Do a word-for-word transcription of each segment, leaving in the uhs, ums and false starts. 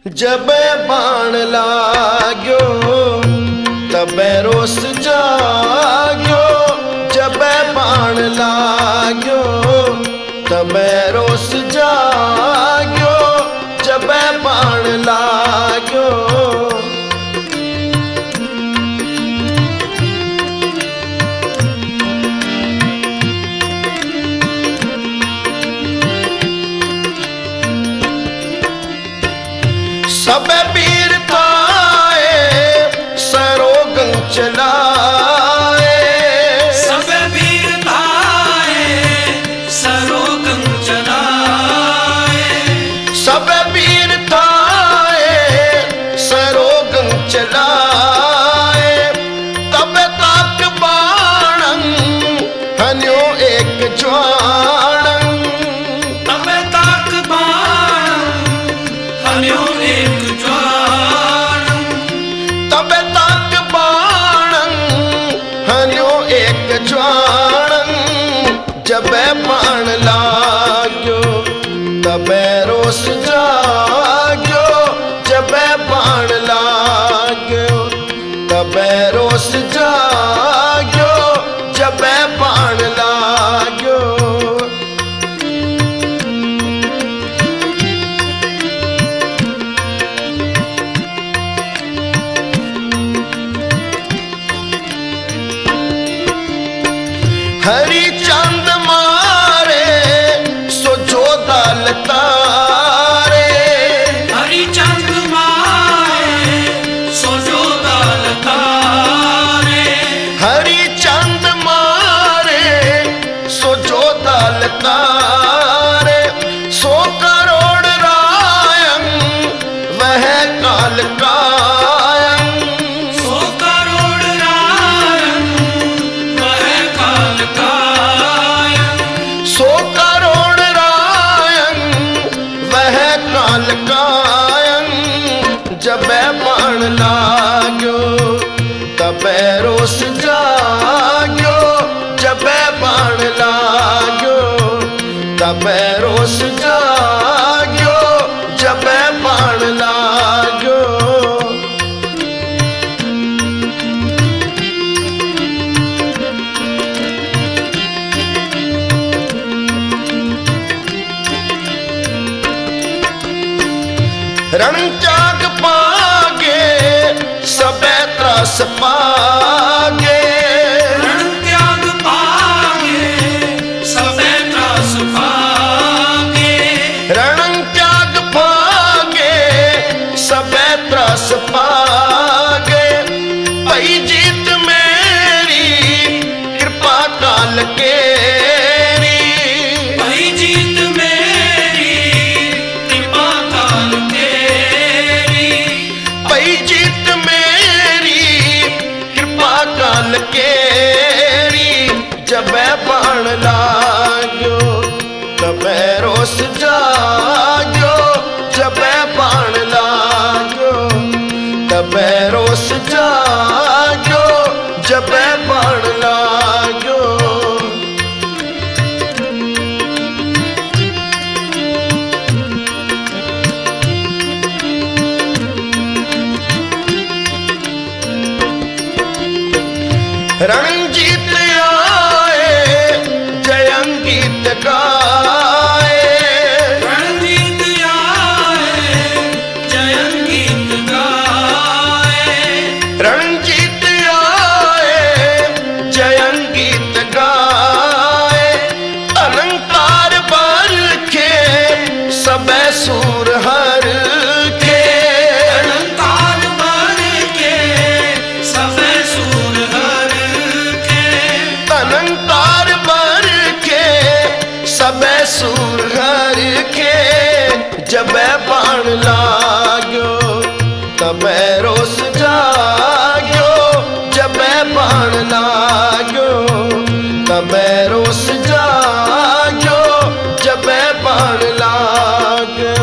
जब बाण लाग्यो तबे रोस जाग्यो, जब बाण लाग्यो तबे रोस जाग्यो, जब बाण लाग्यो। सब वीरताए सरोगं चलाए, सब वीरताए सरोगं चलाए, सब वीरताए सरोगं चलाए। तब तक बाणं हन्यो एक ज्वाणं, तब तक बाणं हन्यो एक ज्वाणं, तब तक बाणं हन्यो एक ज्वाणं। जब बाण लाग्यो तबे रोस जाग्यो, जब बाण लाग्यो तबे रोस जाग्यो, जब बाण लाग्यो। हरिचंद मारे सो जोधा लतारे, हरिचंद मारे सो जोधा लतारे, हरिचंद मारे सो जोधा लतारे। सो करोड़ रायं वह काल कायं, सो करोड़ रायं वह काल कायं, सो करोड़ रायं वह काल कायं। जब बाण लाग्यो तबे रोस जाग्यो, जब बाण लाग्यो तबे रोस जाग्यो, जब बाण लाग्यो। रण त्याग पागे सबे त्रास पागे, रण त्याग पागे सबे त्रास पागे, रण त्याग पागे सबे त्रास पागे। पई जीत मेरी कृपा काल केरी, भई जीत मेरी कृपा काल तेरी, पई जीत मेरी कृपा काल केरी। जब बाण लाग्यो तबे रोस जाग्यो, जब बाण लाग्यो तबे रोस जाग्यो, जब बाण लाग्यो। रणजीत आए जयं गीत गाए, रणजीत आए जयं गीत गाए, रणजीत आए जयं गीत गाए। अलंकार बरखे सबे सूर हर के, अलंकार बर के सबे सूर हर के, अलंकार बरखे सबे सूर हर के। जब बाण लाग्यो तबे रोस जाग्यो, जब बाण लाग्यो तबे रोस जाग्यो, जब बाण लाग्यो।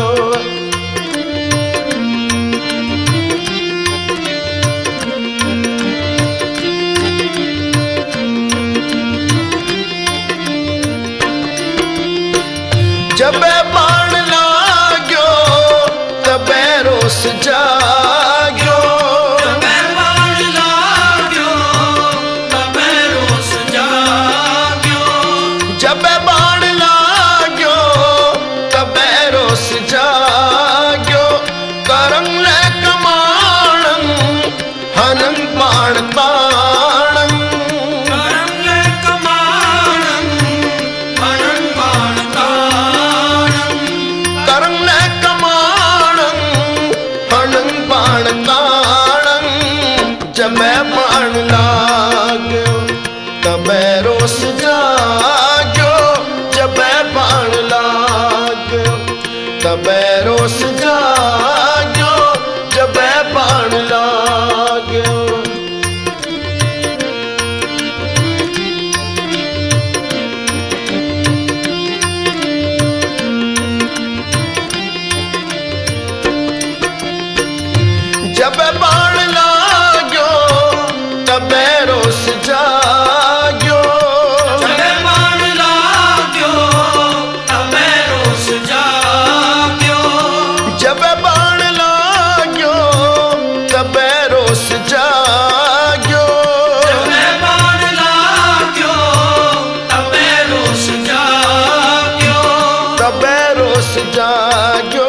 जब बाण लाग्यो रोस जाग्यो जबे बाण लाग्यो तबे रोस जाग्यो जबे बाण लाग्यो तबे रोस जाग्यो करंग ले कमाणं हनं बाण ताणं करं ले कमाणं हनं बाण ताणं करंग ले कमाणं हनं बाण ताणं जबे बाण लाग्यो तबे रोस जाग्यो जबे बाण लाग्यो तबे रोस जाग्यो जबे बाण लाग्यो जबे बाण लाग्यो तबे रोस जाग्यो जबे बाण लाग्यो तबे रोस जाग्यो जबे बाण लाग्यो तबे रोस जाग्यो जबे बाण लाग्यो तबे रोस जाग्यो तबे रोस जाग्यो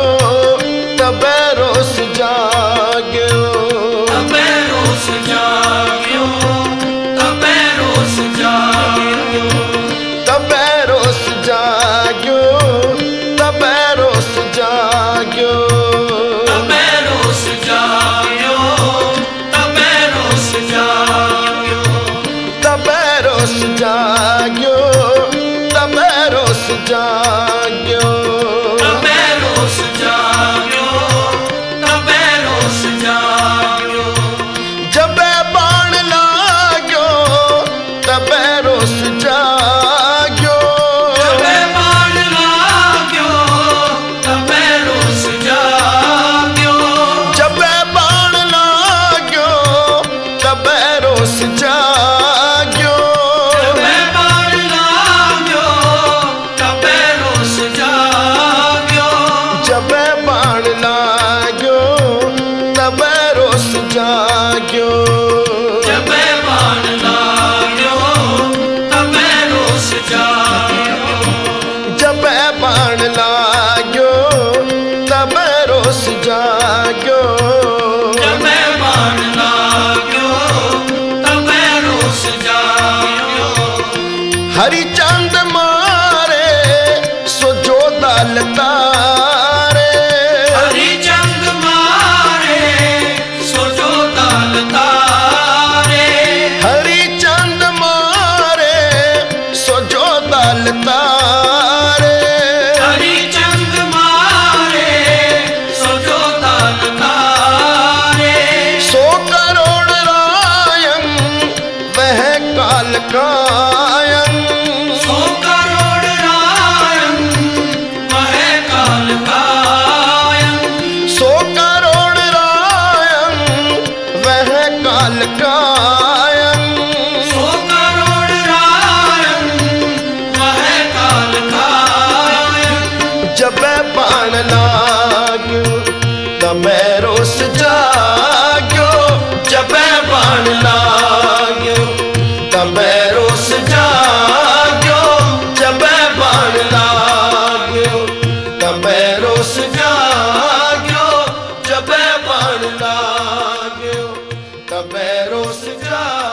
तबे रोस जाग्यो तबे रोस जाग्यो तबे रोस जाग्यो तबे रोस जाग्यो तबे रोस जाग्यो तबे रोस जाग्यो तबे रोस जाग्यो तबे रोस जाग्यो तबे रोस जाग्यो तबे रोस जाग्यो तबे रोस जाग्यो जबे बाण लाग्यो तबे रोस जाग्यो जबे बाण लाग्यो तबे रोस जाग्यो जबे बाण लाग्यो तबे रोस जाग्यो जबे बाण लाग्यो तबे रोस जाग्यो जबे बाण लाग्यो तबे रोस जाग्यो जबे बाण लाग्यो तबे रोस जाग्यो जबे बाण लाग्यो तबे रोस जाग्यो जबे बाण लाग्यो तबे रोस जाग्यो हरिचंद मारे सो जो दल तारे हरिचंद मारे सोजो दल तारे हरिचंद मारे सो जो दल तारे हरिचंद मारे सोजो दल तारे सो करोड़ रायं वह काल कायं सौ करोड़ रायं वह काल कायं सो करोड़ रायं वह काल कायं सौ करोड़ रायं वह काल कायं जबे बाण लाग्यो तबे रोस जाग्यो जबे बाण लाग्यो तबे रोस जाग्यो जबे बाण लाग्यो तबे रोस जाग्यो जबे बाण लाग्यो तबे रोस जाग्यो